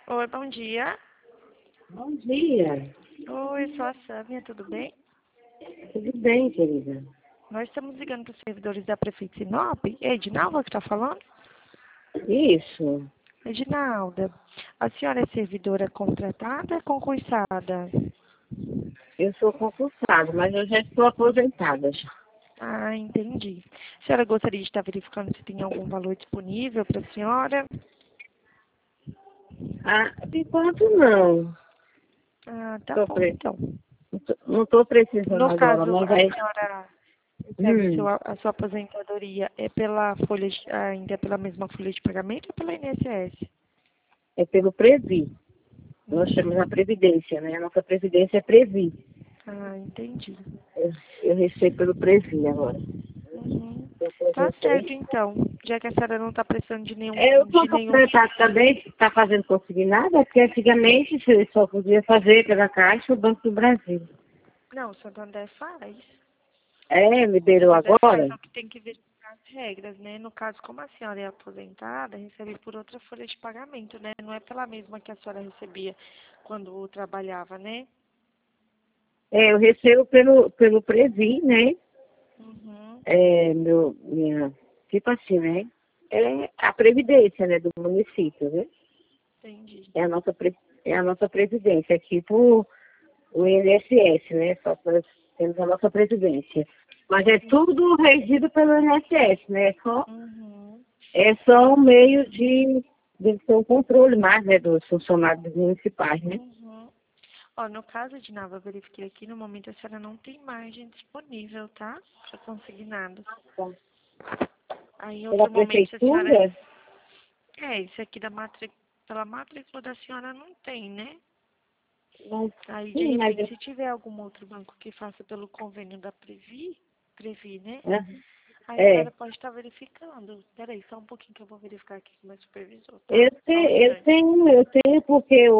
Oi, bom dia. Bom dia. Oi, sou a Sâmia, tudo bem? Tudo bem, querida? Nós estamos ligando para os servidores da Prefeita Sinop. É Edinalda que está falando? Isso. Edinalda, a senhora é servidora contratada ou concursada? Eu sou concursada, mas eu já estou aposentada já. Ah, entendi. A senhora gostaria de estar verificando se tem algum valor disponível para a senhora? Ah, por enquanto não. Ah, tá Tô bom, pre... então. Não estou precisando No agora, caso, mas a aí... senhora recebe Hum, a sua aposentadoria é pela ainda é pela mesma folha de pagamento ou pela INSS? é pelo Previ. Nós chamamos a Previdência, né? A nossa Previdência é Previ. Ah, entendi. Eu recebo pelo Previ agora. Uhum. Eu Tá certo, aposentei. então. Já que a senhora não está precisando de Eu estou de nenhum. aposentada também, está fazendo consignada, porque antigamente você só podia fazer pela Caixa ou Banco do Brasil. Não, o Santander faz. É, O liberou Santander faz, agora? só que tem que verificar as regras, né? No caso, como a senhora é aposentada, recebe por outra folha de pagamento, né? Não é pela mesma que a senhora recebia quando trabalhava, né? É, eu recebo pelo Previ, né? Uhum, Tipo assim, né? É a Previdência, né, do município, né? entendi. É a nossa Previdência, é tipo o INSS, né? Só que nós temos a nossa Previdência. Mas é tudo regido pelo INSS, né? Uhum. É só um meio de ter um controle mais, né, dos funcionários municipais, né? Uhum. Ó, no caso de Nava, eu verifiquei aqui, no momento a senhora não tem margem disponível, tá? Para consignados. Aí em Pela outro momento, se a senhora. prefeitura, É, esse aqui pela matrícula da senhora não tem, né? mas, Aí, de sim, mas repente, se tiver algum outro banco que faça pelo convênio da Previ, né? Aí a é, senhora pode estar verificando. Peraí, só um pouquinho que eu vou verificar aqui com o meu supervisor, tá? eu, Só um te, instante. eu tenho porque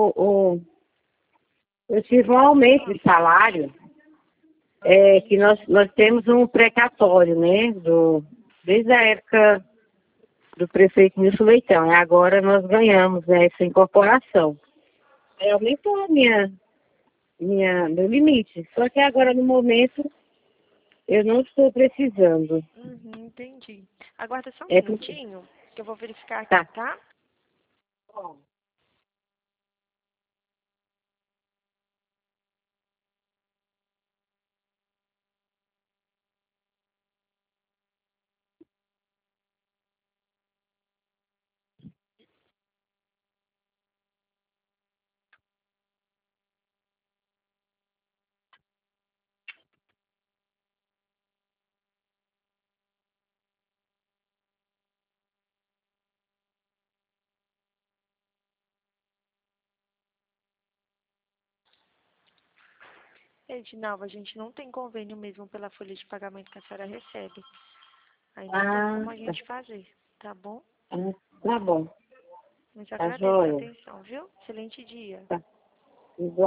eu tive um aumento de salário, que Entendi. nós temos um precatório, né, desde a época do prefeito Nilson Leitão, e agora nós ganhamos, né, essa incorporação. Aí aumentou meu limite, só que agora no momento eu não estou precisando. Uhum, entendi. Aguarda só um É porque, minutinho que eu vou verificar aqui, tá. tá? Edinalva, a gente não tem convênio mesmo pela folha de pagamento que a senhora recebe. Aí não tem Ah, como a tá. gente fazer, tá bom? Ah, tá bom, Mas tá agradeço a joia. atenção, viu? Excelente dia. Tá. Igual.